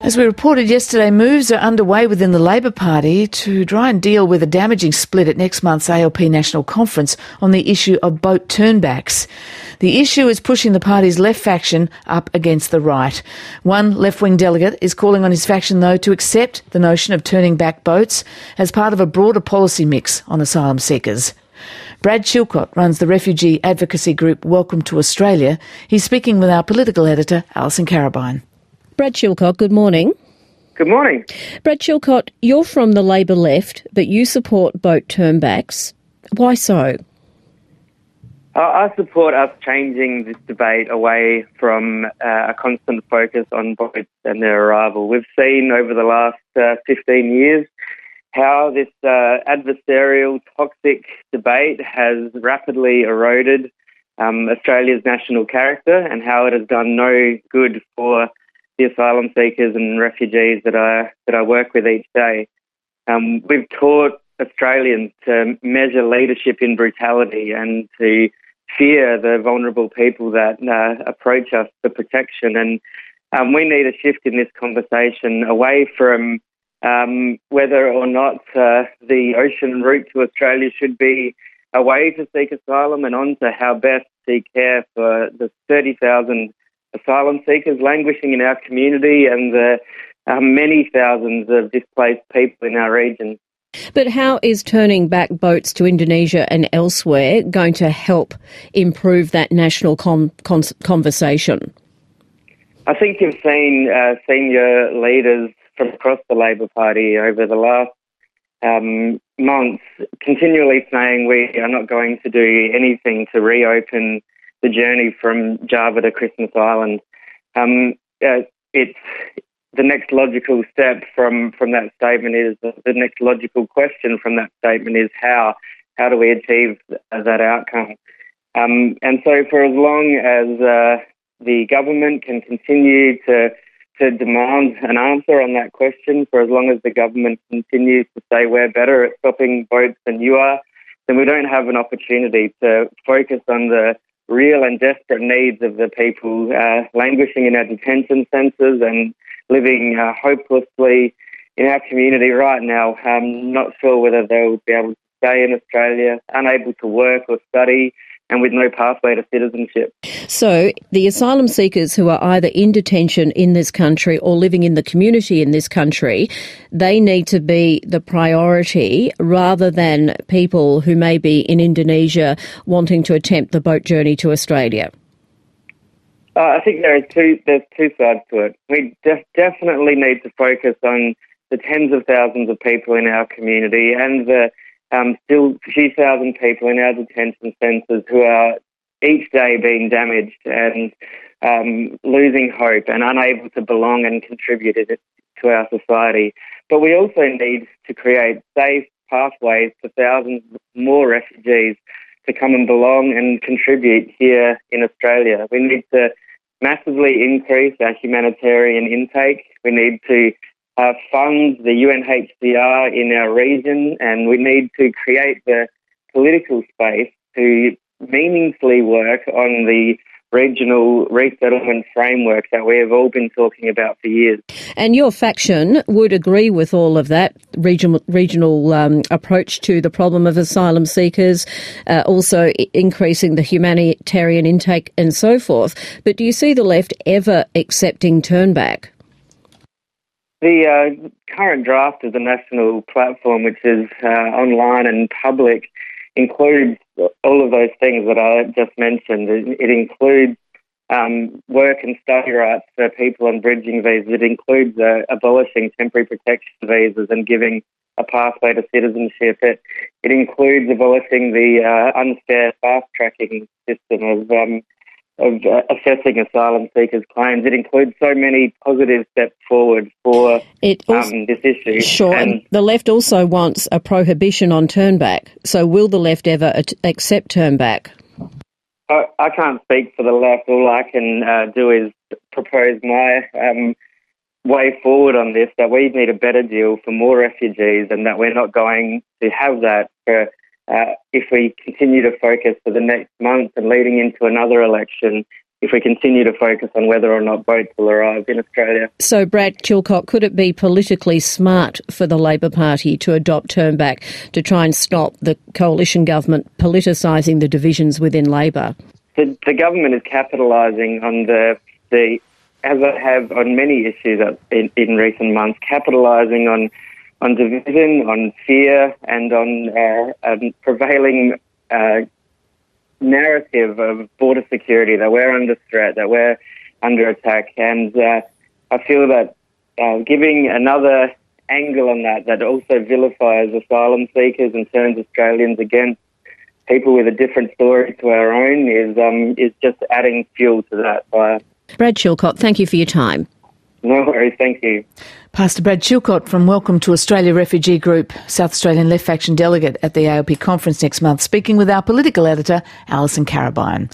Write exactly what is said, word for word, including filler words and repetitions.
As we reported yesterday, moves are underway within the Labor Party to try and deal with a damaging split at next month's A L P National Conference on the issue of boat turnbacks. The issue is pushing the party's left faction up against the right. One left-wing delegate is calling on his faction, though, to accept the notion of turning back boats as part of a broader policy mix on asylum seekers. Brad Chilcott runs the refugee advocacy group Welcome to Australia. He's speaking with our political editor, Alison Carabine. Brad Chilcott, good morning. Good morning. Brad Chilcott, you're from the Labor left, but you support boat turnbacks. Why so? Uh, I support us changing this debate away from uh, a constant focus on boats and their arrival. We've seen over the last uh, fifteen years how this uh, adversarial, toxic debate has rapidly eroded um, Australia's national character and how it has done no good for the asylum seekers and refugees that I that I work with each day. Um, we've taught Australians to measure leadership in brutality and to fear the vulnerable people that uh, approach us for protection. And um, we need a shift in this conversation away from um, whether or not uh, the ocean route to Australia should be a way to seek asylum and on to how best to care for the thirty thousand asylum seekers languishing in our community and the uh, many thousands of displaced people in our region. But how is turning back boats to Indonesia and elsewhere going to help improve that national con- con- conversation? I think you've seen uh, senior leaders from across the Labor Party over the last um, months continually saying we are not going to do anything to reopen the journey from Java to Christmas Island. Um, uh, it's the next logical step from, from that statement is the next logical question from that statement is how how do we achieve that outcome? Um, and so, for as long as uh, the government can continue to to demand an answer on that question, for as long as the government continues to say we're better at stopping boats than you are, then we don't have an opportunity to focus on the real and desperate needs of the people uh, languishing in our detention centres and living uh, hopelessly in our community right now. I'm not sure whether they'll be able to stay in Australia, unable to work or study, and with no pathway to citizenship. So the asylum seekers who are either in detention in this country or living in the community in this country, they need to be the priority rather than people who may be in Indonesia wanting to attempt the boat journey to Australia. Uh, I think there are two, there's two sides to it. We de- definitely need to focus on the tens of thousands of people in our community and the Um, still a few thousand people in our detention centres who are each day being damaged and um, losing hope and unable to belong and contribute to our society. But we also need to create safe pathways for thousands more refugees to come and belong and contribute here in Australia. We need to massively increase our humanitarian intake. We need to Uh, fund the U N H C R in our region, and we need to create the political space to meaningfully work on the regional resettlement framework that we have all been talking about for years. And your faction would agree with all of that regional, regional um, approach to the problem of asylum seekers, uh, also I- increasing the humanitarian intake and so forth. But do you see the left ever accepting turnback? The uh, current draft of the national platform, which is uh, online and public, includes all of those things that I just mentioned. It, it includes um, work and study rights for people on bridging visas. It includes uh, abolishing temporary protection visas and giving a pathway to citizenship. It, it includes abolishing the uh, unfair fast-tracking system of um, of uh, assessing asylum seekers' claims. It includes so many positive steps forward for it also, um, this issue. Sure, and, and the left also wants a prohibition on turnback. So will the left ever at- accept turnback? I, I can't speak for the left. All I can uh, do is propose my um, way forward on this, that we need a better deal for more refugees and that we're not going to have that for Uh, if we continue to focus for the next month and leading into another election if we continue to focus on whether or not boats will arrive in Australia. So, Brad Chilcott, could it be politically smart for the Labor Party to adopt Turnback to try and stop the coalition government politicising the divisions within Labor? The, the government is capitalising on the, the, as I have on many issues in, in recent months, capitalising on on division, on fear, and on uh, um, prevailing uh, narrative of border security, that we're under threat, that we're under attack. And uh, I feel that uh, giving another angle on that, that also vilifies asylum seekers and turns Australians against people with a different story to our own, is um, is just adding fuel to that fire. Brad Chilcott, thank you for your time. No worries, thank you. Pastor Brad Chilcott from Welcome to Australia Refugee Group, South Australian Left Faction delegate at the A L P conference next month, speaking with our political editor, Alison Carabine.